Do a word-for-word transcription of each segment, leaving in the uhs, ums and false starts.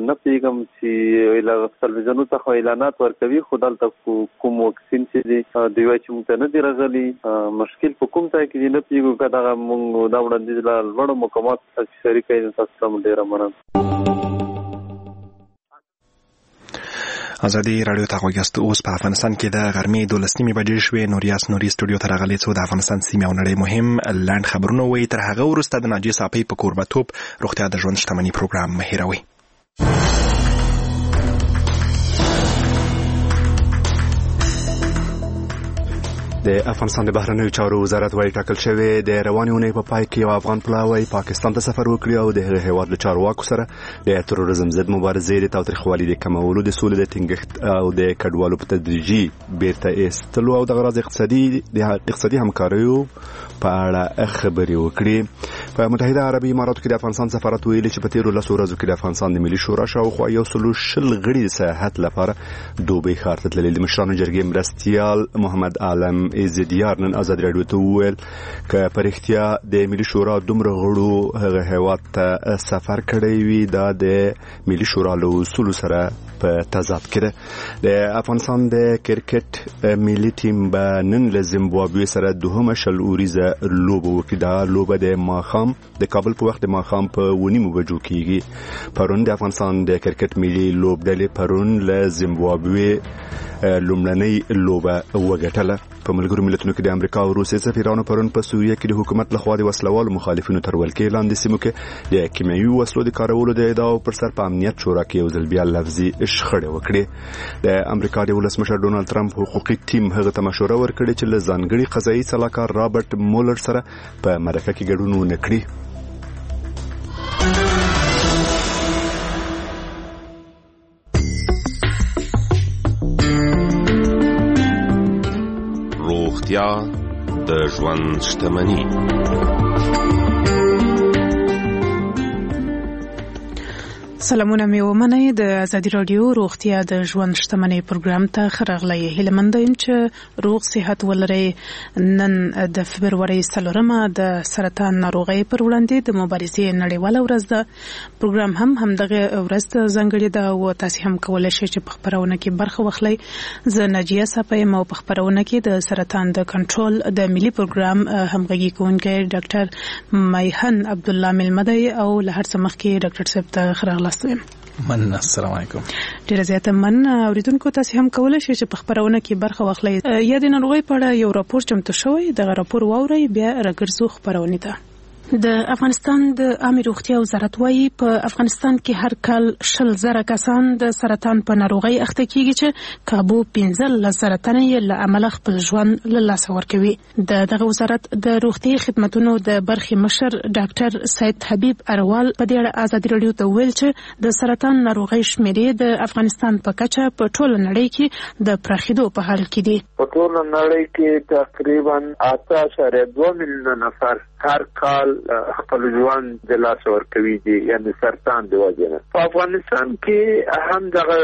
نه پیږم چې له تلویزیونو څخه اعلانات ورکوي، خو دلته کوم واکسین چې دی دوی وایي چې موږ ته نه دی راغلی. مشکل په کوم ځای کې دی نه پیږو، که دغه موږ دا وړاندیز له لوړو مقاماتو څخه شریکه یم، تاسو ته ډېره مننه. ازادي رادیو ته غوږیاست. اوس په افغانستان کې د غرمې دولس نیمې بجې شوې. نوریاس نوري سټوډیو ته راغلی څو د افغانستان سیمې او نړۍ مهم لاند خبرونه وایي. تر هغه وروسته د ناجیې صافۍ په کوربه‌توب روغتیا د ژوند شتمني پروګرام مه هېروئ. د افغانستان د بهرنیو چارو وزارت وايي ټاکل شوی د روانې اونۍ په پای کې یو افغان پلاوی پاکستان ته سفر وکړي او د هغه هیواد له چارواکو سره د تروریزم ضد مبارزې د تاوتریخوالي د کمولو، د سولې د ټینګښت او د کډوالو په تدریجي بیرته ایستلو او د غراض اقتصادي د اقتصادي همکاریو په اړه خبرې وکړي. په متحده عربي اماراتو کې د افغانستان سفارت ویلي چې په تیرو لسو ورځو کې د افغانستان د ملي شورا شاوخوا یو سلو شل غړي د سیاحت لپاره دوبۍ ښار ته تللي. د مشرانو جرګې مرستیال محمد عالم ایزدیار نن ازادي رادیو ته وویل که په رښتیا د ملي شورا دومره غړو هغه هیواد ته سفر کړی وي، دا د ملي شورا له اصولو سره په تضاد کې ده. د افغانستان د کرکټ ملي ټیم به نن له زیمبابوې سره دوهمه شل اوریزه لوبه وکړي. دا لوبه د ماښام د کابل په وخت د ماښام په ونیمو بجو کېږي. پرون د افغانستان د کرکټ ملي لوبډلې پرون له زیمبابوې لومړنۍ لوبه وګټله. په ملګرو ملتونو کې د امریکا او روسیې سفیرانو پرون په سوریه کې د حکومت لخوا د وسلوالو مخالفینو تر ولکې لاندې سیمو کې د کیمیاوي وسلو د کارولو د ادعاو پر سر په امنیت شورا کې یو ځل بیا لفظي شخړې وکړې. د امریکا د ولسمشر ډونالد ټرمپ حقوقي ټیم هغه ته مشوره ورکړې چې له ځانګړي قضایي سلاکار رابرټ مولر سره په مرکه کې ګډون ونه کړي. روغتیا د ژوند شتمني. سلامونه مې ومنئ. د ازادي رادیو روغتیا د ژوند شتمنۍ پروګرام ته ښه راغلی. هیله مند یم چې روغ صحت ولرئ. نن د فبرورۍ څلورمه د سرطان ناروغۍ پر وړاندې د مبارزې نړیواله ورځ ده. پروګرام هم همدغه ورځ ته ځانګړې ده او تاسې هم کولی شئ چې په خپرونه کې برخه واخلئ. زه ناجیه صافۍ یم او په خپرونه کې د سرطان د کنټرول د ملي پروګرام همغږي کوونکی ډاکټر میهن عبدالله ملمه دی او له هر څه مخکې ډاکټر صاحب ته ښه راغلاست. من السلام علیکم. ډیره زیاته من اوریدونکو تاسو هم کولای شئ چې په خبرونه کې برخه واخلئ. یا د ناروغۍ په اړه یو راپور چمتو شوی، دغه راپور واورئ بیا راګرځو خبرونه ته. د افغانستان د عامه روغتیا وزارت وايي په افغانستان کې هر کال شل زره کسان د سرطان په ناروغۍ اخته کیږي چې کابو پنځه سرطان یې له عمله خپل ژوند له لاسه ورکوي. د دغه وزارت د روغتي خدماتو د برخې مشر ډاکټر سید حبیب اروال په دې اړه ازادي رادیو ته ویل چې د سرطان ناروغۍ شمیرې د افغانستان په کچه په ټوله نړۍ کې د پراخېدو په حال کې دي. په ټوله نړۍ کې تقریبا اته اعشاریه دوه میلیونه نفر هر کال خپل ژوند د لاسه ورکوي دي، یعنی سرطان د وجې نه. په افغانستان کې هم دغه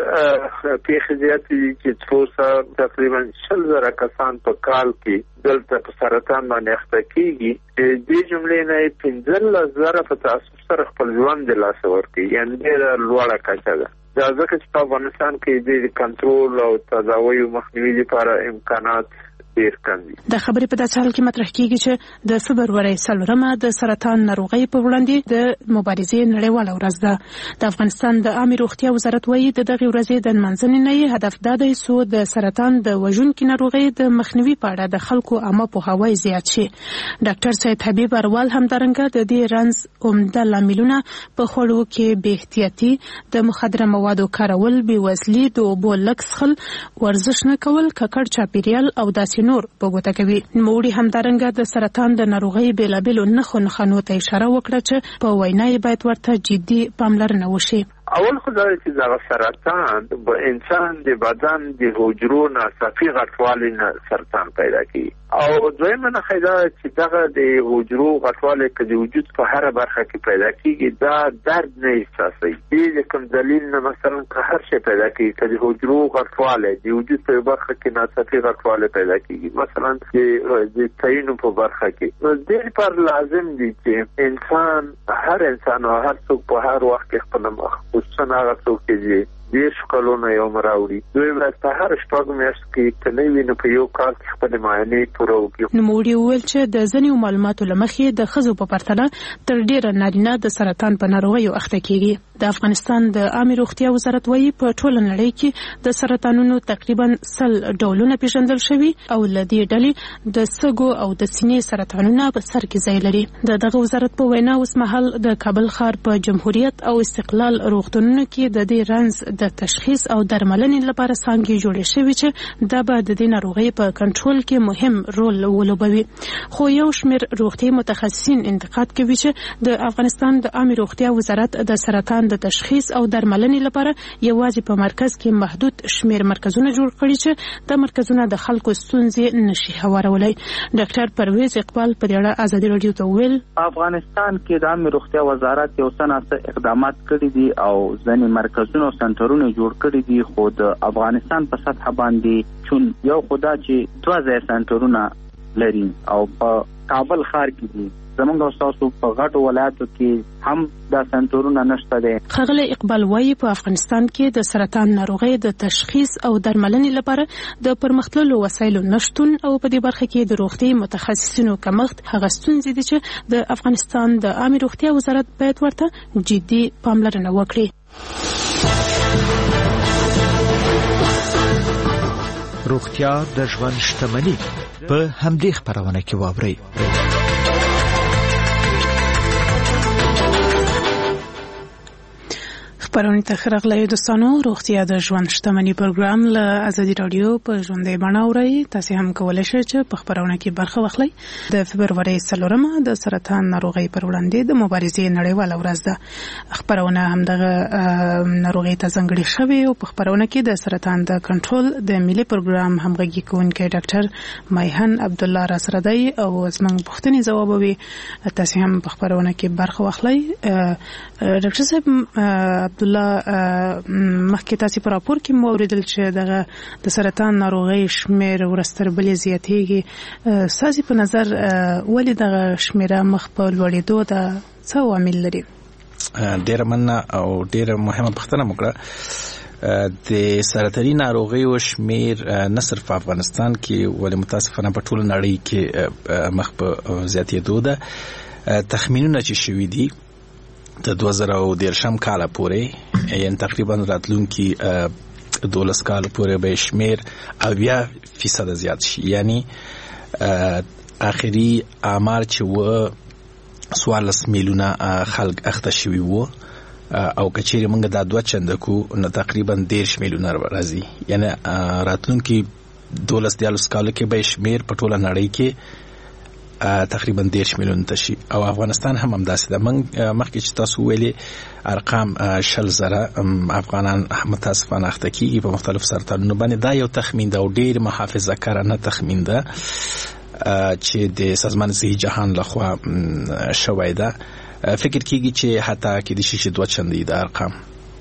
پیښې زیاتې دي چې څو تقریبا شل زره کسان په کال کې دلته په سرطان باندې اخته کیږي. دې جملې نه پنځلس زره په تعصب سره خپل ژوند د لاسه ورکوي، یعنی ډېره لوړه کچه ده. دا ځکه چې په افغانستان کې د کنټرول او تداوی او مخنیوي لپاره امکانات ډیر کم دي. د خبرې په داسې حال کې مطرح کیږي چې د فبرورۍ څلورمه د سرطان ناروغۍ په وړاندې د مبارزې نړیواله ورځ ده. د افغانستان د عامه روغتیا وزارت وايي د دغه ورځې د نمانځنې نه هدف دا دی چې د سرطان د وژونکي ناروغۍ د مخنیوي په اړه د خلکو عامه پوهاوی زیات شي. ډاکټر سید حبیب اروال همدارنګه د دې رنځ عمده لاملونه په خوړو کې بې احتیاطي، د مخدره موادو کارول، بېوزلي، د اوبو لږ څښل، ورزش نه کول، ککړ چاپیریال او داسې نور په ګوته کوي. نوموړي همدارنګه د سرطان د ناروغۍ بېلابېلو نښو نښانو ته اشاره وکړه چې په وینا یې باید ورته جدي پاملرنه وشي. اول خدای چې دا سرطان په انسان د بدن د حجرو ناڅاپي غټوالي نه سرطان پیدا کوي، او دویمه نښه دا چې دغه د حجرو غټوالی که د وجود په هره برخه کې پیدا کیږي دا درد نه احساسوي. دې کوم دلیل نه مثلا که هر شی پیدا کیږي، که د حجرو غټوالی د وجود په برخه کې ناڅاپي غټوالی پیدا کیږي، مثلا د تعینو په برخه کې، نو دې لپاره لازم دي چې انسان هر انسان او هر څوک په هر وخت کې خپل وروسته هغه څوک چې دیش کلونه یو مراوړي دوی ورځ په هر شپږ میاشت کې تنوي نه په یو کال کې خپل معاینې پوره وکړي. نوموړي وویل چې د ځینو معلوماتو له مخې د ښځو په پرتله تر ډیره نارینه د سرطان په ناروغیو اخته کیږي. د افغانستان د عامه روغتیا وزارت وایي په ټوله نړۍ کې د سرطانونو تقریبا سل ډولونه پیژندل شوي او له دې ډلې د سږو او د سینې سرطانونه په سر کې ځای لري. د دغه وزارت په وینا اوس مهال د کابل ښار په جمهوریت او استقلال روغتونونو کې د دې رنځ د تشخیص او درملنې لپاره څانګې جوړې شوې چې دا به د دې ناروغۍ په کنټرول کې مهم رول ولوبوي. خو یو شمېر روغتي متخصصین انتقاد کوي چې د افغانستان د عامه روغتیا وزارت د سرطان د تشخیص او درملنې لپاره یوازې په مرکز کې محدود شمېر مرکزونه جوړ کړي چې د مرکزونو د خلکو ستونزې نشي هوارولای. ډاکټر پرویز اقبال په دې اړه ازادي رادیو ته وویل افغانستان کې د عامه روغتیا وزارت یو څه ناڅه اقدامات کړي دي او ځینې مرکزونه او سنټرونه جوړ کړي دي خو د افغانستان په سطح باندې چون یو خدا چې دوه ځای سنټرونه لري او په کابل ښار کې دي زمونږ تاسو په غټو ولایتو کې هم دا سنټرونه نشته دي. ښاغلی اقبال وایي په افغانستان کې د سرطان ناروغۍ د تشخیص او درملنې لپاره د پرمختللو وسایلو نشتون او په دې برخه کې د روغتي متخصصینو کمښت هغه ستونزې دي چې د افغانستان د عامه روغتیا وزارت باید ورته جدي پاملرنه وکړي. روغتیا د ژوند شتمني په همدې خبرونه کې واوري. خبرونه ته خرغلې دوستانو روغتیا د ژوند شتمني پروګرام له ازادي رادیو په ژوندې بڼه اورئ. تاسو هم کولای شئ چې په خبرونه کې برخه واخلئ. د فبرवरी څلورمه د سرطان ناروغي پر وړاندې د مبارزې نړیواله ورځ ده. خبرونه هم دغه ناروغي ته ځانګړې شوې او په خبرونه کې د سرطان د کنټرول د ملي پروګرام همغږي کوونکی ډاکټر مایحن عبد الله را سره دی او زموږ پوښتنې ځوابوي. تاسو هم په خبرونه کې برخه واخلئ. ډاکټر صاحب عبدالله مخکې تاسو په راپور کې مو اوریدل چې دغه د سرطان ناروغي شمېر ورستر بلې زیاتېږي. ساسي په نظر ولې دغه شمېر مخ په لوړېدو ده څه عوامل لري؟ ډېره مننه او ډېره مهمه پوښتنه مو کړه. د سرطاني ناروغیو شمېر نه صرف په افغانستان کې ولې متاسفانه په ټوله نړۍ کې مخ په زیاتېدو ده. تخمینونه چې شوي دي د دوه زره او دیرشم کال پورې یعنی تقریبا راتلونکي دولس کال پورې به شمیر اویا فیصد زیات شي. یعنی اخري اعمار چې و سوالس میلیونه خلک اخته شوي وو او کچېرې موږ دا دوه چنده کو نو تقریبا دیرش میلیونه راځي. یعنی راتلونکي دولس دیارلس کال کې به شمیر په ټوله نړۍ کې تقریبا دیرش میلیون تشي او افغانستان هم همداسې ده. موږ مخکې چې تاسو ویلي ارقام شل زره افغانان متاسفانه اخته کیږي په مختلف سرطانونو باندې. دا یو تخمین ده او ډېر محافظه کارانه تخمین ده چې د سازمان صحي جهان لخوا شوی ده. فکر کیږي چې حتی کې د شي دوه چندې د ارقام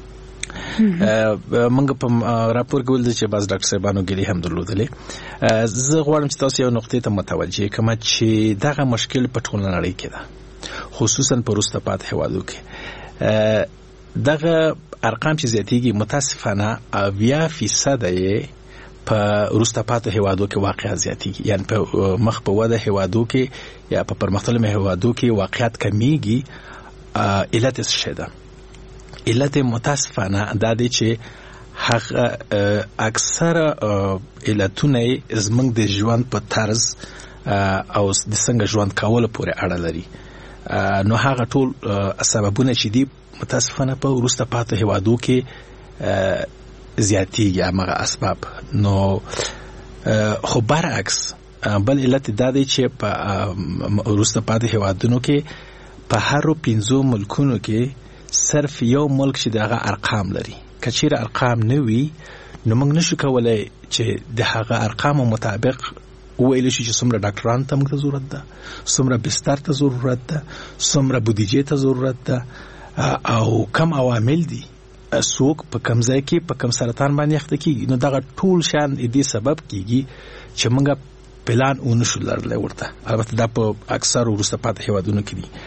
منګ په راپور کې ولدي چې باز ډاکټر صاحبانو ګلي هم درلودلې. زه غواړم چې تاسو یو نقطې ته متوجه کړم چې دغه مشکل په ټوله نړۍ کې ده خصوصا په وروسته پاتې هیوادو کې. دغه ارقام چې زیاتېږي متاسفانه اویا فیصد یې په وروسته پاتې هیوادو کې واقعا زیاتېږي. یعنی په مخ په وده هیوادو کې یا په پرمختللو هیوادو کې واقعیت کمیږي. علت څه شي ده؟ علت متاسفانه دا دی چې هغه اکثره علتونه زموږ د ژوند په طرز او د څنګه ژوند کول پورې اړه لري. نو هغه ټول سببونه چې دي متاسفانه په وروسته پاتې هیوادو کې زیاتېږي هغه اسباب. نو خو برعکس بل علت دا دی چې په وروسته پاتې هیوادونو کې په هرو پنځو ملکونو کې صرف یو ملک چې دغه ارقام لري. کچیر ارقام نه وي نو موږ نشو کولای چې د هغه ارقامو مطابق ویل شي چې څومره ډاکټرانو ته موږ ضرورت ده، څومره بستر ته ضرورت ده، څومره بودیجې ته ضرورت ده او کم عوامل دي څوک په کم ځای کې په کم سرطان باندې اخته کیږي. نو دغه ټول شان دې سبب کیږي چې موږ پلان ونشو لرلای ورته. البته دا په اکثر وروسته پاتې هیوادونو کې دي.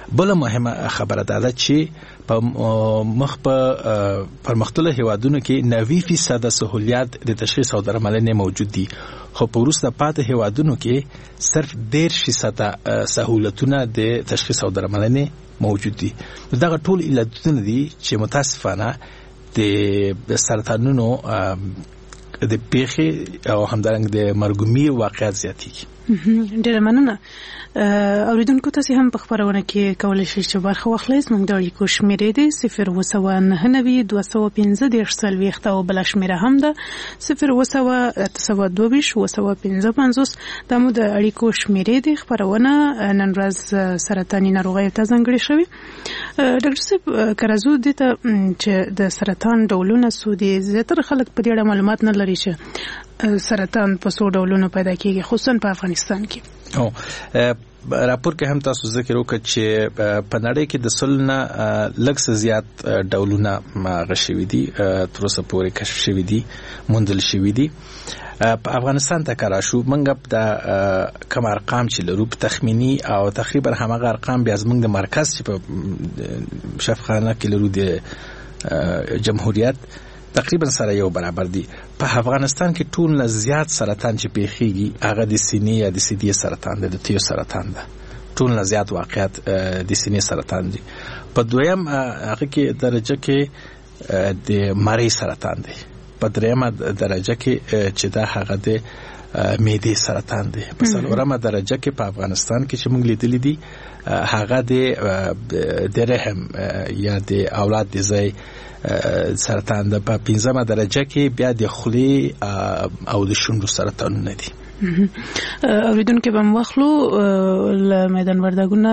بل مهمه خبره ده چې په مخ په پرمختللو هیوادونو کې نوي فیصد سہولیات د تشخیص او درملنې موجود دي، خو په وروسته پاتې هیوادونو کې صرف دېرش فیصد سہولتونه د تشخیص او درملنې موجود دي. دغه ټول علتونه دي چې متاسفانه د سرطانونو د پیښې او همدارنګه د مرګومي واقعیت زیاتېږي. ډېره مننه. اوریدونکو تاسو هم په خبرونه کې کولای شئ چې برخه واخلئ. زموږ د اړیکو شمیرې دي صفر اووه سوه نهه نوي دوه سوه پنځه دېرش څلوېښت او بله شمیره هم ده صفر اووه سوه اته سوه دوه ویشت اووه سوه پنځه پنځوس. دا مو د اړیکو شمیرې دي. خبرونه نن ورځ سرطاني ناروغیو ته ځانګړې شوې. ډاکټر صاحب که راځو دې ته چې د سرطان ډولونه څو دي، زیاتره خلک په دې اړه معلومات نه لري چې سرطان په څو ډولونو پیدا کیږي، خصوصا په افغانستان کې. او راپور کې هم تاسو ذکر وکړ چې په نړۍ کې د سل نه لږ څه زیات ډولونه غشوي دي، تر اوسه پورې کشف شوي دي، موندل شوي دي. په افغانستان ته کار شو منګ د کم ارقام چې لرو په تخمینی او تقریبا همغه ارقام بیا زمونږ د مرکز چې په شفاخانه کې لرو د جمهوریت تقریبا سره یو برابر دي. په افغانستان کې ټول نه زیات سرطان چې پیښیږي هغه د سینې یا د سیدی سرطان دی، د تیو سرطان ده. ټول نه زیات واقعیت د سینې سرطان دي. په دویم هغه کې درجه کې د مری سرطان دی. په دریمه درجه کې چې دا هغه د معدې سرطان دی. په څلورمه درجه کې په افغانستان کې چې موږ لیدلې دي هغه د رحم یا د اولاد د ځای سرطان ده. په پنځمه درجه کې بیا د خولې او د شونډو سرطانونه دي. اوریدونکو به مخلو له میدان وردګونه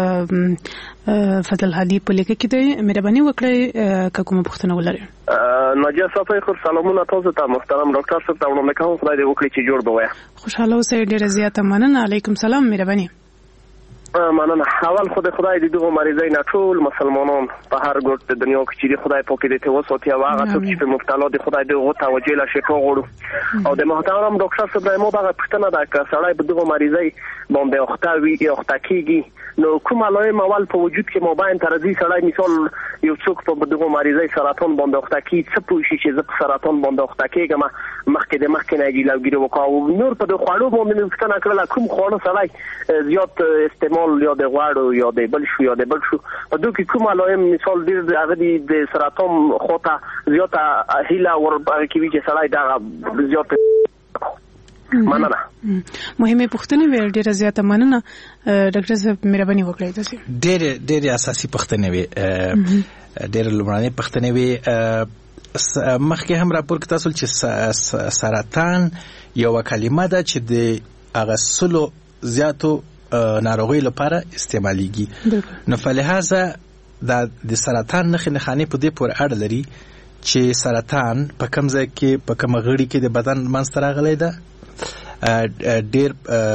فضل هادي په لیکه کې دی. مهرباني وکړئ که کومه پوښتنه ولرئ. ناجیه صافی خو سلامونه تاسو ته محترم ډاکټر صاحب ته وړاندې کوم. خدای دې وکړي چې جوړ به وای. خوشاله اوسئ. ډیره زیاته مننه. علیکم سلام. مهرباني. مننه. اول خو د خدای د دغه مریضۍ نه ټول مسلمانان په هر ګوټ د دنیا کې چې خدای پاک دې ته وساتي او هغه څوک چې په مبتلا دي خدای دې توجه له شفا غواړو. او د محترم ډاکټر صاحب دایمو دغه پوښتنه ده که سړی په دغه مریضۍ باندې اخته وي یا اخته کېږي نو کوم علائم اول په وجود کې مابین تر دې سړی مثال یو څوک په دغه مریضۍ سرطان باندې اخته کېږي څه پوه شي چې زه په سرطان باندې اخته کېږم مخکې د مخکې نه ګیلوګیري وکړو. نور په د خوړو باندې مې پوښتنه کړله کوم خواړه سړی زیات استعمال یا د غوړو یا د بل شو یا د بل شو په دوی کې کوم علائم مثال ډېر هغه د سرطان خواته زیاته هیله ورباندې کوي چې سړی دغه زیات مننه. مهمه پوښتنه ویل ډیره زیاته مننه. ډاکټر صاحب مهرباني وکړئ. تاسو ډېر ډېر اساسي پوښتنه وی ډېر لومړنۍ پوښتنه وی مخکې هم راپور کې تاسو چې سرطان یو کلمه ده چې د هغه سلو زیاتو ناروغي لپاره استعماليږي. نو فلهذا د سرطان نښې نښانې په دې پورې اړه لري چې سرطان په کوم ځای کې په کوم غړي کې د بدن منځته راغلی ده. ډېر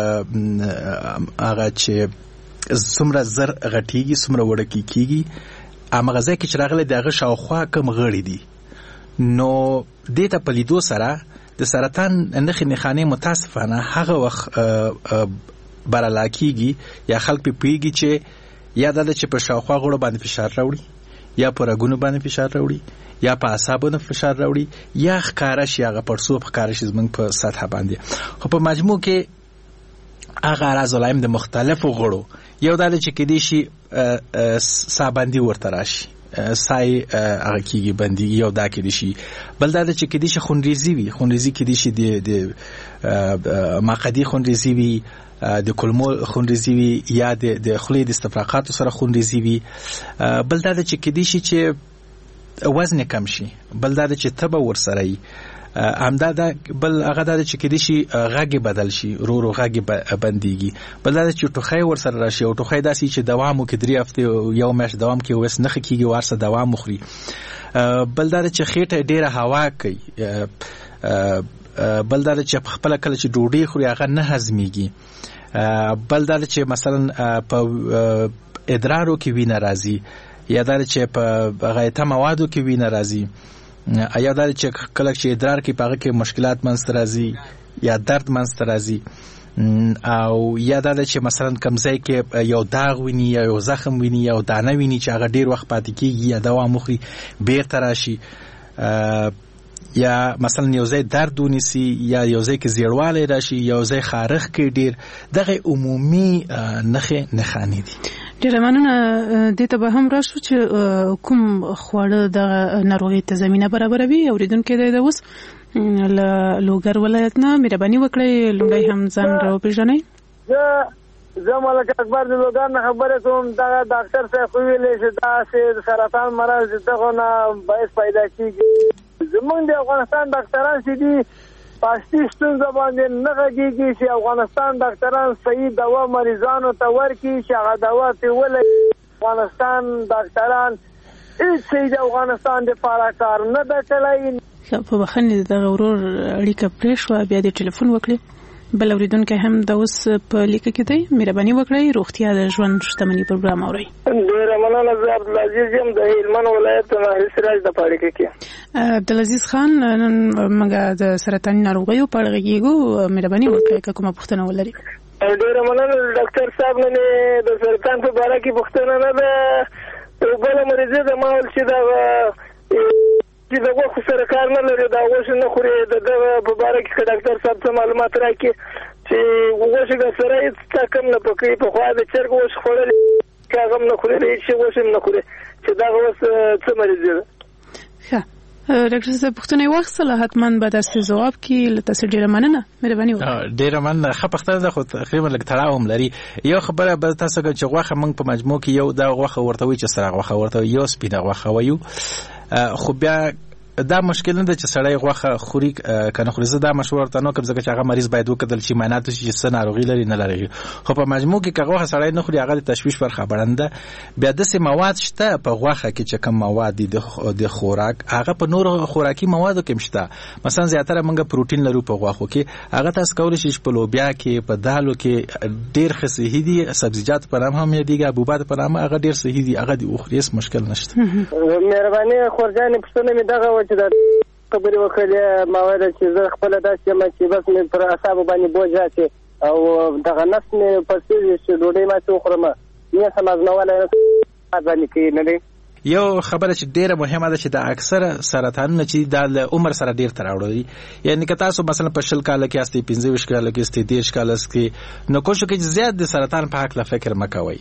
هغه چې څومره زر غټیږي څومره وړکی کیږي هغه ځای کې چې راغلی د هغه شاوخوا کوم غړي دي. نو دې ته په لیدو سره د سرطان نښې نښانې متاسفانه هغه وخت براله کیږي یا خلک په پیږي چې یا د چې په شاوخوا غړو باندې فشار راوړي یا په رګونو باندې فشار راوړي یا په اعصابونو فشار راوړي یا ښکارا شي هغه پړسو په ښکارا شي زمونږ په سطح باندې. خو په مجموع کې هغه اعراض علائم د مختلفو غړو یو دا چې کېدی شي سابندي ورته راشي سای هغه کېږي بندي یو دا کېدی شي بل دا چې کېدی شي خونریزي وي خونریزي کېدی شي د مقعدي خونریزي وي د کولمو خونریزي وي یا د خولې د استفراغاتو سره خونریزي وي بل دا چې کېدی شي چې وزن کم شي بل دا چې تبه ورسره وي همدا دا بل هغه دا چې کېدی شي غږ بدل شي رو رو غږ بنديږي بل دا چې ټوخی ورسره راشي او ټوخی داسې چې دوام وکړي درې هفته یو میاشت دوام کوي وس نه کېږي ورسره دوام مخري بل دا چې خېټه ډیره هوا کوي بل دا چې خپل کله چې ډوډۍ خوري هغه نه هضميږي بل دا چې مثلا په ادرارو کې وینه راځي یا دا چې په غایطه موادو کې وینه راځي یا دا چې کله چې ادرار کې پاغه کې مشکلات منځته راځي یا درد منځته راځي او یا دا چې مثلا کمزای کې یو داغ ویني یا یو زخم ویني یا دانه ویني چې هغه ډیر وخت پاتې کیږي یا دوا مخري بیرته راشي یا مثلا یو ځای درد ونیسي یا یو ځای کې زیړوالی راشي یو ځای خارښ کې ډیر دغه عمومي نښې نښانې دي. ډېره مننه. دې ته به هم راشو چې کوم خواړه د ناروغۍ ته زمینه برابروي. اورېدونکي دی د اوس له لوګر ولایت نه مهرباني وکړئ لومړی هم ځان راوپېژنئ. زه زه ملک اکبر د لوګر نه خبرې کوم. دغه ډاکټر صاحب خو ویلی چې داسې سرطان مرض د دغو نه باعث پیدا کېږي. زمونږ د افغانستان ډاکټران چې دي په اصلي ستونزه باندې نه غږېږي چې افغانستان ډاکټران صحیح دوا مریضانو ته ورکړي چې هغه دوا پرې ولګي. افغانستان ډاکټران هېڅ شی د افغانستان دپاره کار نه ده کړی. په بخښنې دغه ورور اړیکه پرې شوه بیا دې ټلیفون وکړي. بل اورېدونکی هم د اوس په لیکه کې دی. مهرباني وکړئ روغتیا د ژوند شتمني پروګرام اورئ. ډېره مننه. زه عبدالعزیز یم د هلمند ولایت ناهري سراج د پاړکې کې. عبدالعزیز خان نن موږ د سرطاني ناروغیو په اړه غږیږو. مهرباني وکړئ که کومه پوښتنه ولرئ. ډېره مننه ډاکټر صاحب. نن د سرطان په باره کې پوښتنه نه ده. یو بله مریضه ده ما ویل چې دغه چې د غوښو سره کار نه لري دا غوښې نه خوري. د دغه په باره کې که ډاکټر صاحب څه معلومات راکړي چې غوښې د سره هېڅ څه کم نه پکوي. پخوا د چرګ غوښې خوړلې که هغه هم نه خوري د هېڅ شي غوښې هم نه خوري چې دغه اوس څه مریضي ده. ښه ډاکټر صاحب پوښتنه یې واخیستله حتما به داسې ځواب کړي. له تاسو ډېره مننه. مهرباني وکړئ. ډېره مننه. ښه پوښتنه ده خو تقریبا لږ تړاو هم لري. یو خبره به تاسو کوم چې غوښه موږ په مجموع کې یو دا غوښه ورته وایي چې سره غوښه ورته وایي یو سپینه غوښه وایو. خو بیا دا مشکل نه ده چې سړی غوښه خوري کنه خوري. زه دا مشوره ورته نه کوم ځکه چې هغه مریض باید وکتل چې معاینات وشي چې څه ناروغي لري نه لري. خو په مجموع کې که غوښه سړی نه خوري هغه د تشویش برخه برنده. بیا داسې مواد شته په غوښه کې چې کوم مواد دي د خوراک هغه په نور خوراکي موادو کې شته. مثلا زیاتره موږ پروتین لرو په غوښو کې. هغه تاسو کولی شئ په لوبیا کې په دالو کې ډېر ښه صحي دي. سبزیجات په نام هم یادېږي حبوبات په نام هغه ډېر صحي دي. هغه د وخوري هېڅ مشکل نشته. مهرباني خورجانې پوښتنه مې دغه وه چې د خبرې وکړې ما ویل چې زه خپله داسې یم چې بس مې پر اعصابو باندې بوج راشي او دغه نفس مې پړسېږي چې ډوډۍ ماتې وخورم نه سم ازمولی نه باندې کوي نه دی. یو خبره چې ډیره مهمه ده چې د اکثره سرطانونه چې د عمر سره ډیر تړاو لري. یعنی که تاسو مثلا په شل کال کې استي پنځه ویشت کال کې استي دېرش کال کې نو کوشش وکړئ زیات د سرطان په حق لا فکر مکوئ.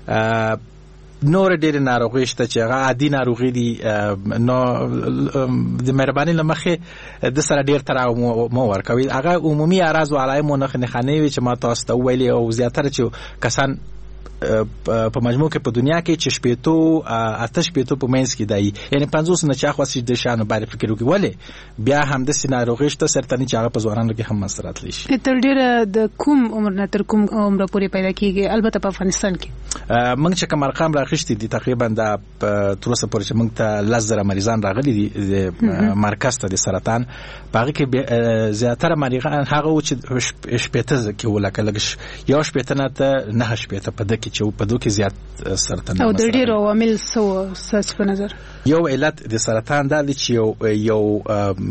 نور ډېر ناروغي شته چې هغه عادي ناروغي دي. نو د مهرباني له مخې د سره ډېر تړاو مو ورکوي. هغه عمومي اعراض او علایمو نښانې وي چې ما تاسو ته وویلې او زیاتره چې کسان په مجموع کې په دنیا کې چې شپېتو اته شپېتو په منځ کې دی یعنی پنځوس نه چا خاص د شانو باندې فکر وکړي. ولې بیا هم د سيناروغي شته سرطاني چې هغه په ځوانانو کې هم مسرات لشي. تر ډیره د کوم عمر نه تر کوم عمر پورې پیدا کیږي؟ البته په افغانستان کې موږ چې کوم ارقام راغشتي دي تقریبا د تر اوسه پورې چې موږ ته لزر مریضان راغلي دي د مرکز ته د سرطان باغ کې زیاتره مریضان هغه چې شپېته کې ولکلګش یو شپېته نه ته نه شپېته په دغه چې په دوه کې زیات سرطان او د ډیرو عوامل سو ساس په نظر یو علت د سرطان د چې یو یو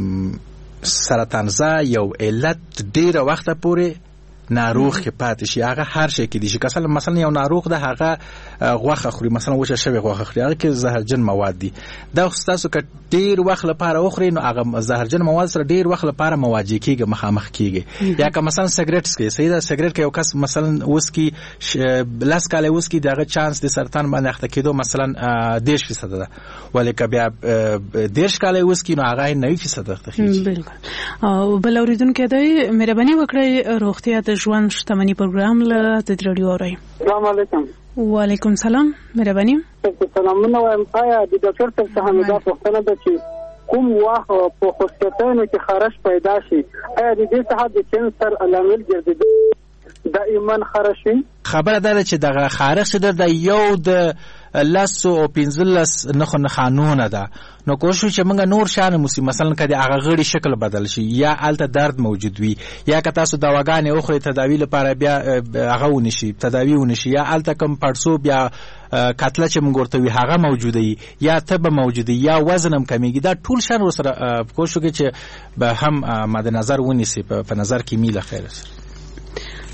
سرطان ز یو علت ډیره وخت پورې ناروغ کې پاتې شي. هغه هر شي کې دي چې مثلا مثلا یو ناروغ ده هغه غوښه خوري مثلا وچه شوی غوښه خوري هغه کې زهرجن مواد دي. دا تاسو که ډیر وخت لپاره وخوري نو هغه زهرجن مواد سره ډیر وخت لپاره مواجه کیږي مخامخ کیږي. یا که مثلا سیګریټ سکي سیدا سیګریټ کې یو کس مثلا وسکي لاس کاله وسکي دغه چانس د سرطان باندې اخته کېدو مثلا دیش فیصد ده ولیک بیا دیش کاله وسکي نو هغه نه فیصد اخته کیږي. بالکل. او بل اوریدونکو دی مهرباني وکړئ روغتیا د ژوند شتمني پروګرام له د رادیو اورئ. السلام علیکم. وعلیکم سلام. مهرباني. سلامونه وایم. آیا د ډاکټر څخه همدا پوښتنه ده چې کوم وخت په خوشکتنه کې خارش پیدا شي آیا د دې څخه د کینسر علامل ګرځي دائما خارشي؟ خبره ده چې دغه خارش د یو د لاسو او پنځلس نخو نخانونه ده. نو کوشش چې موږ نور شان موسی مثلا کدي هغه غړي شکل بدل شي یا الته درد موجود وي یا که تاسو دواګانې او خو تداوی لپاره بیا هغه ونشي تداوی ونشي یا الته کم پړسو بیا کتله چې موږ ورته وي هغه موجوده وي یا تب موجوده یا وزن هم کمیږي. دا ټول شان سره کوشش کوي چې به هم مد نظر ونیسي په نظر کې میله خیر.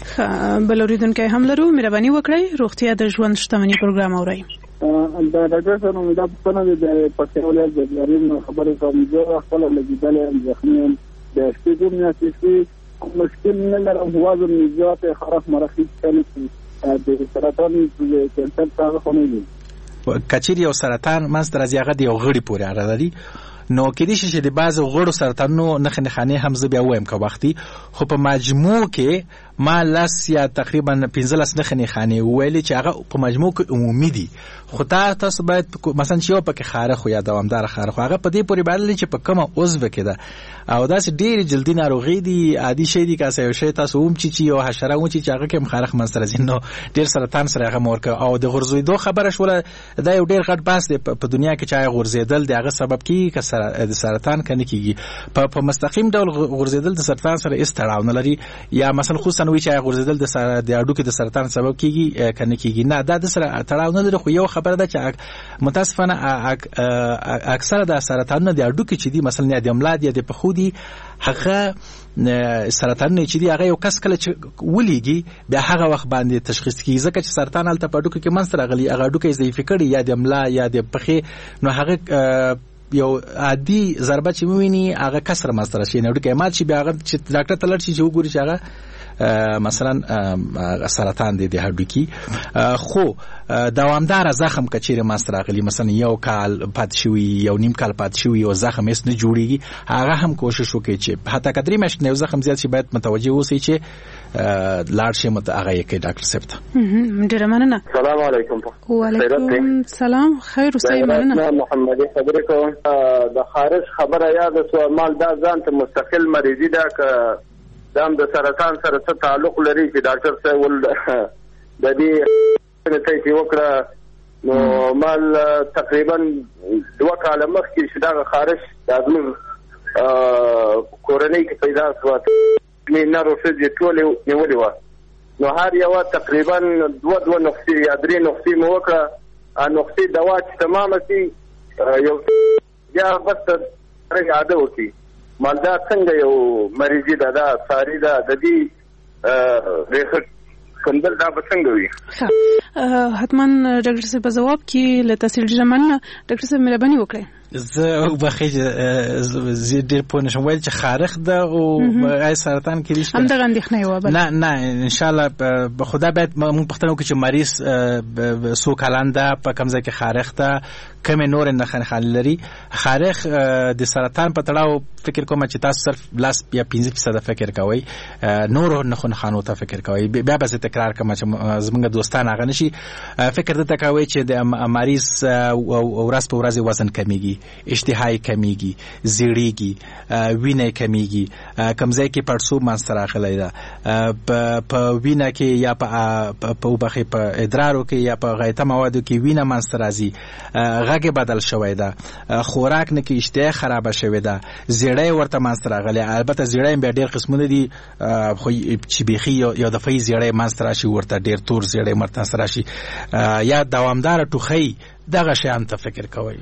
بل اوریدونکي هم لرو مهرباني وکړئ روغتیا د ژوند شتمنۍ پروګرام اورئ دا ډاکټر صاحب نو دا په نوې د پښتو ولایت د لارین خبرې کوم زه خپل لګیدل ځخمین د سپیډوم ناسي مشکل نه لرم وزن زیات خراب مرخص کړي د سرطان د کانسر څخه خونې کچیر یو سرطان ماست راځي هغه د یو غړي پورې اړه لري نو کېدې شي چې د بعض غړو سرطانونو نښې نښانې هم زه بیا وایم که وختي خو په مجموع کې ما لاس یا تقریبا پنځلس نښې نښانې وویلې چې هغه په مجموع کې عمومي دي خو تاسو باید مثلا چې یو پکې خارښ یا دوامداره خارښ هغه په دې پورې باندې چې په کومه عضو کې ده او داسې ډېرې جلدي ناروغي دي عادي شی دي که یو شی تاسو ومچي چې یو حشره ومچي چې هغه کې هم خارښ منځته راځي نو ډېر سرطان سره هغه مورکه او د غورځېدو خبره شوله دا یو ډېر غټ بحث دی په دنیا کې چې آیا غورځېدل د هغه سبب کېږي که د سرطان که نه کېږي په مستقیم ډول غورځېدل د سرطان سره هېڅ تړاو نه لري یا مثلا خصوصا وایي چې آیا غورځېدل د هډوکي د سرطان سبب کېږي که نه کېږي نه دا د سره تړاو نه لري خو یو خبره ده چې متاسفانه اکثره د سرطانونه د هډوکي چې دي مثلا یا د ملا دي یا د پښو دي هغه سرطان چې دی هغه یو کس کله چې ولېږي بیا هغه وخت باندې تشخیص کیږي ځکه چې سرطان هلته په هډوکو کې منځته راغلی هغه هډوکی ضعیفې کړي یا د ملا یا د پښې نو هغه یو عادي ضربه چې وویني هغه کسر منځته راشي یعنې هډوکی مات شي بیا هغه چې ډاکټر ته لاړ شي چې وګوري چې هغه مثلا سرطان دی د هډوکي خو دوامدار زخم کچېره منځته راغلی مثلا یو کال پاتې شوی یو نیم کال پاتې شوی یو زخم هېڅ نه جوړېږي هغه هم کوشش وکړي چې حتی که درې میاشتې نه یو زخم زیات شي باید متوجه اوسئ چې لاړ شي هغه یې کوي ډاکټر صاحب ته ډېره مننه سلام علیکم وعلیکم سلام خیر اوسئ مننه محمدي خبرې کوم د خارج خبره یاده شوه مال دا ځان ته مستقل مریضي ده که دا هم د سرطان سره څه تعلق لري چې ډاکټر صاحب ول د دې ته وکړه نو مال تقریبا دوه کاله مخکې چې دغه خارش د زموږ کورنۍ کې پیدا شوه نرو ښځې ټولې نیولې وه نو هر یوه تقریبا دوه دوه نقطې یا درې نقطې مې وکړه نقطې دوا چې تمامه شي یو بیا بس عاده وکړي مالدا څنګه یو مریضي ده دا ساری ده د دې ریښه کندل دا به څنګه وي حتما ډاکټر صاحب جواب کې له تفصیل ژمنه ډاکټر صاحب مهرباني وکړئ زه بخې زه ډېر پوه نشم ویل چې خارښ ده او آی سرطان کې دي همدغه اندېښنه یې وه نه نه انشاءالله به خدا باید موږ پوښتنه وکړو چې مریض څو کلن ده په کوم ځای کې خارښ ده کمې نورې نښې نښانې لري خارښ د سرطان په تړاو فکر کوم چې تاسو صرف لاس یا پنځه فیصده فکر کوئ نورو نښو نښانو ته فکر کوئ بیا به زه تکرار کوم چې زموږ دوستان هغه نشي فکر دته کوئ چې د مریض ورځ په ورځ وزن کمیږي اشتهای کمیږي زیړیږي وینه کمیږي کوم ځای کې پړسوب منځته راغلی ده په وینه کې یا په وبخې په ادرارو کې یا په غایطه موادو کې وینه منځته راځي غږ بدل شوی ده خوراک نه کې اشتها خرابه شوې ده زیړی ورته منځته راغلی البته زیړی بیا ډېر قسمونه دي خو چې بیخي یو دفعې زیړی منځته راشي ورته ډېر تور زیړی منځته راشي یا دوامداره ټوخی دغه شیان ته فکر کوئ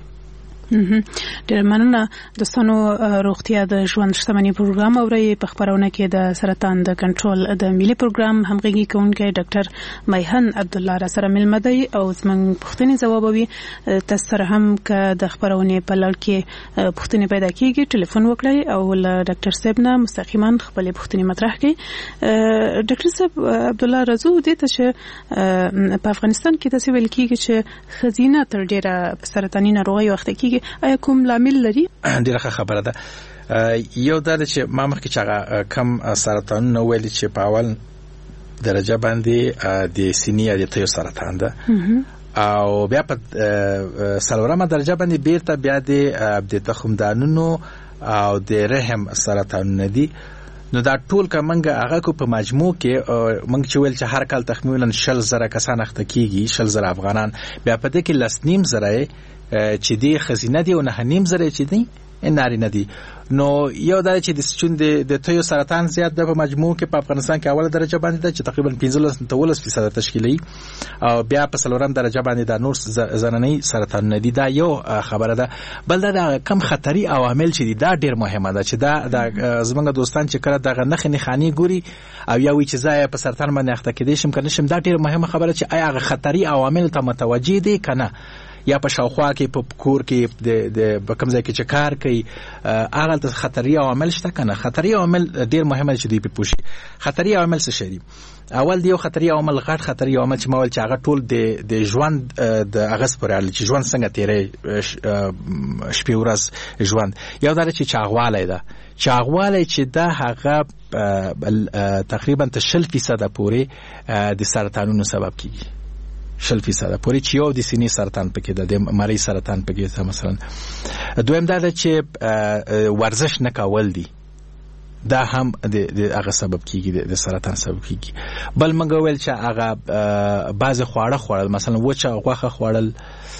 ډېر مننه دوستانو روغتیا د ژوند شتمنۍ پروګرام اورئ په خپرونه کې د سرطان د کنټرول د ملي پروګرام همغږي کوونکی ډاکټر میهن عبدالله را سره ملمه دی او زموږ پوښتنې ځوابوي تاسو سره هم که د خپرونې په لړ کې پوښتنې پیدا کېږي ټلیفون وکړئ او له ډاکټر صاحب نه مستقیما خپلې پوښتنې مطرح کړئ ډاکټر صاحب عبدالله راځو دې ته چې په افغانستان کې داسې ویل کېږي چې ښځینه تر ډېره سرطاني ناروغۍ وخته کېږي آیا کوم لامل لري؟ ډېره ښه خبره ده یو دا ده چې ما مخکې چې هغه کم سرطانونه ویلي چې په اول درجه باندې د سینې یا د تیو سرطان ده او بیا په څلورمه درجه باندې بیرته بیا د تخمدانونو او د رحم سرطانونه دي نو دا ټول که منګ هغه کو په مجموع کې منګ چې ویل چې هر کال تخمیناً شل زره کسان اخته کیږي شل زره افغانان بیا په دې کې لس نیم زره چې دی خزینه دی او نه نیم زره چې دی نارینه دي. نو یو دا چې د سچون د د تویو سرطان زیات د په مجموع کې په افغانستان کې اوله درجه باندې ده چې تقریبا پنځلس نه ولس فیصد تشکیلي او بیا په څلورم درجه باندې د نور زناني سرطان نه دي. دا یو خبره ده. بل دا کم خطري عوامل چې دي دا ډیر مهمه ده چې دا د زمونږ دوستان چې کړه دغه نخ نه خاني ګوري او یا وی چې ځای په سرطان باندې اخته کېدې شم کنه شم دا ډیر مهمه خبره چې آیا هغه خطري عوامل ته متوجي دي کنه یا په شاوخوا کې په کور کې د د کوم ځای کې چې کار کوي هغه د خطري عوامل شته کنه. خطري عوامل ډیر مهمه چې دی په پوښي. خطري عوامل څه شي دي؟ اول دیو خطري عوامل غټ خطري عوامل چې مول چې هغه ټول د د ژوند د اغس پر اړه چې ژوند څنګه تیرې شپې ورځ ژوند. یو دا چې چاغواله ده چاغواله چې دا هغه تقریبا شل فیصد پورې د سرطانونو سبب کیږي. شل فیصد پورې چې یو د سینې سرطان پکې ده د مری سرطان پکې ده مثلا. دویم دا چې ورزش نه کول دي دا هم د هغه سبب کیږي د سرطان سبب کیږي. بل منګه ویل چې هغه بعض خواړه خوړل مثلا وچه غوښه خوړل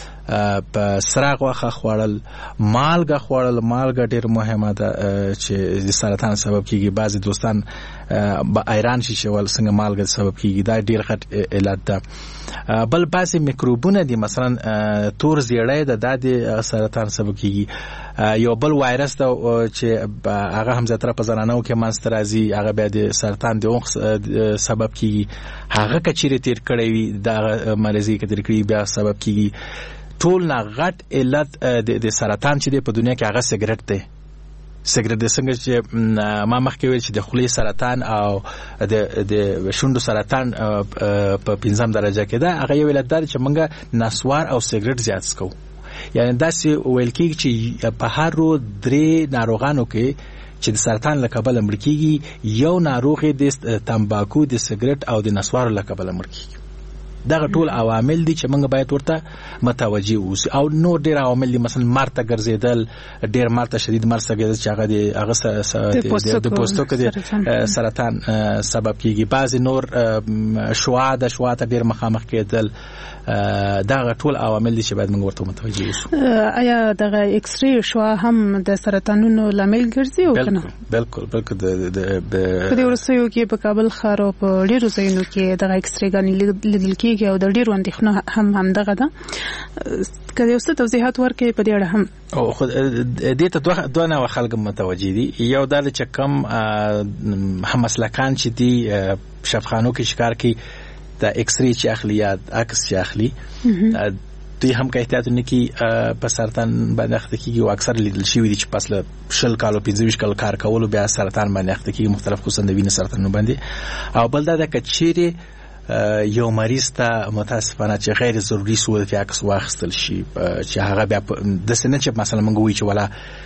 په سره غوښه خوړل مالګه خوړل مالګه ډیر مهمه ده چې د سرطان سبب کیږي. بعض دوستان با ایران شي شول څنګه مالګه سبب کیږي دا ډیر غټ علت ده. بل بعض میکروبونه دي مثلا تور زیړی ده د سرطان سبب کیږي. یو بل وایرس ده چې هغه هم زیاتره په زنانو کې منځته راځي هغه بیا د سرطان د اونخ سبب کیږي. هغه کچېره تیر کړی وي د مرضی کې تیر کړی بیا سبب کیږي. ټول نه غټ علت د سرطان چې په دنیا کې هغه سیګریټ دی. سیګریټ د څنګه چې ما مخکې ویل چې د خولې سرطان او د د شوندو سرطان په پنځم درجه کې ده. هغه یو علت دی چې موږ نسوار او سیګریټ زیات څکو. یعنی داسې ویل کېږي چې په هر رو درې ناروغانو کې چې د سرطان له کبله مړ کېږي یو ناروغ د تمباکو د سیګریټ او د نسوار له کبله مړ کېږي. دغه ټول عوامل دي چې موږ باید ورته متوجي اوسو. او نور ډیر عوامل دي مثلا مرته ګرځیدل ډیر مرته شدید مرته ګرځیدل چې هغه د هغه د پوستکو د سرطان سبب کیږي. بعضی نور شوا د شوا ته ډیر مخامخ کېدل دغه ټول عوامل دي چې باید موږ ورته متوجي اوسو. آیا دغه ایکس ری شوا هم د سرطانونو لامل ګرځي او کنه؟ بالکل بالکل د په دې ورسېو کې په کابل ښار او په ډیرو ځایونو کې دغه ایکس ری ګانې لیدل کېږي او د ډیرو اندېښنو هم همدغه ده. که یو څه توضیحات ورکړي په دې اړه هم. او خو دې ته دوه دوه نوع خلک متوجي دي. یو دا چې کم هم مسلکان چې دي شفاخانو کې شکار کوي د ایکس ری چې اخلي یا عکس چې اخلي دوی هم که احتیاط نه کوي په سرطان باندې اخته کېږي او اکثر لیدل شوي دي چې پس له شل کالو پنځه ویشت کال کار کولو بیا سرطان باندې اخته کېږي مختلف خصوصا د وینې سرطانونو باندې. او بل دا ده که چیرې یو مریض ته متاسفانه چې غیر ضروري صورت عکس واخیستل شي چې هغه بیا د سینه چې مثلا موږ وایو چې ولا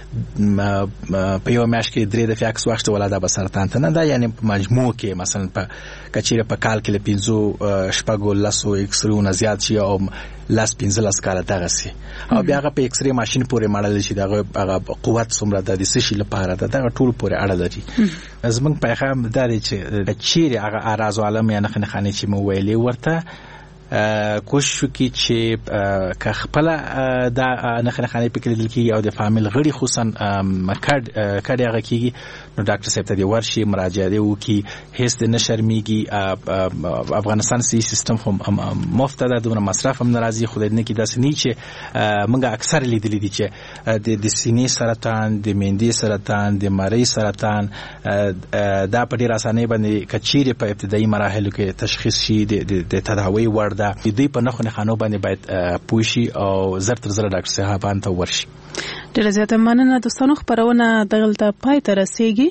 په یو میاشت کې درې دفعې عکس واخیسته ولا دا به سرطان ته نه ده. یعنی په مجموع کې مثلا په کچېره په کال کې له پنځو شپږو لسو ایکس ریونه زیات شي او لاس پنځلس کاله دغه سي او بیا هغه په ایکس ری ماشين پورې ماډل شي دغه هغه قوت څومره د دې شي لپاره ده دغه ټول پورې اړه لري. زمونږ پیغام دا دی چې چیرې هغه اراز عالم یا نه خانه چې مو ویلې ورته کوشش وکړي چې که خپل د نخنه خانه په کې لیدل کېږي او د فامیل غړي خصوصا کډ کډ هغه کېږي نو ډاکټر صاحب ته دی ورشي مراجعه دی وکړي. هیڅ د نشرمېږي. افغانستان سی سیستم هم مفت ده دومره مصرف هم ناراضي خو نه کې داسې نه چې موږ اکثر لیدلې دي چې د سینې سرطان د میندې سرطان د مری سرطان دا په ډېر اسانۍ باندې کچېرې په ابتدایي مراحلو کې تشخیص شي د تداوی وړ ده. دوی په نخونه خانو باندې باید پوښي او زر تر زر ډاکټر صاحبان ته ورشي. ډېر زیاته مننه دوستانو. خبرونه دغلته پای ته رسیږي.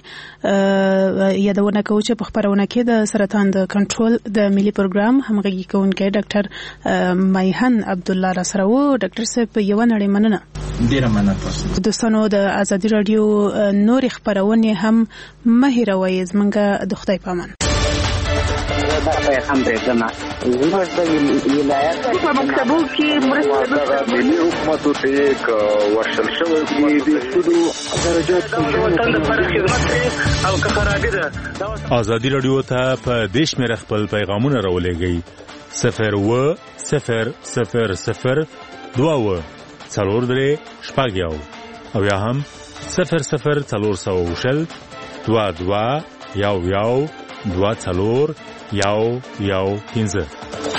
یادونه کوو چې په خبرونه کې د سرطان د کنټرول د ملي پروګرام همغږي کوونکی ډاکټر میهن عبد الله را سره وو. ډاکټر صاحب یو نړۍ مننه. ډېر مننه تاسو. دوستانو د آزادي رادیو نور خبرونه هم مهیروي زمونږ د خدای پامان. دا پیغام درځنه زموږ د ولایت په مکتبو کې مرسته د ملي حکومت ته یک ورشل شوی دی د سودو درجات په خدمت او خرابې ده. آزادي رادیو ته په دیش مې خپل پیغامونه راولېږي. صفر و صفر صفر صفر دوا و څلور درې شپږ یو او یا هم صفر صفر څلور سوه وشل دوه دوه یو یو دوه څلور یو یو پنځه.